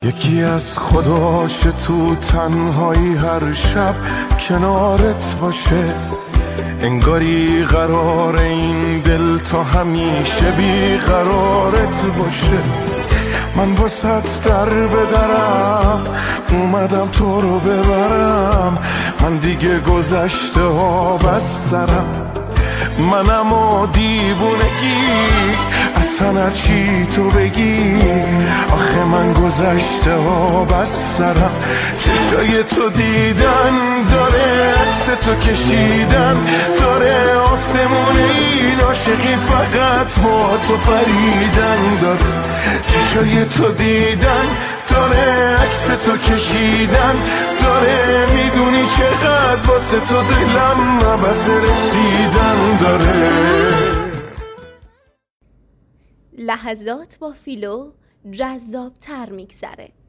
یکی از خداش تو تنهایی هر شب کنارت باشه، انگاری قرار این دل تا همیشه بی قرارت باشه. من واسط در بدرم اومدم تو رو ببرم، من دیگه گذشته ها بس سرم. منم و دیوونگی اصلا چی تو بگی، آخه من گذشته ها بس سرم. چشای تو دیدن داره، عکس تو کشیدن داره، آسمون این عاشقی فقط با تو پریدن داره. چشای تو دیدن داره، عکس تو کشیدن داره، میدونی چقدر واسه تو دلم نبس رسیدن داره. لحظات با فیلو جذاب تر میگذره.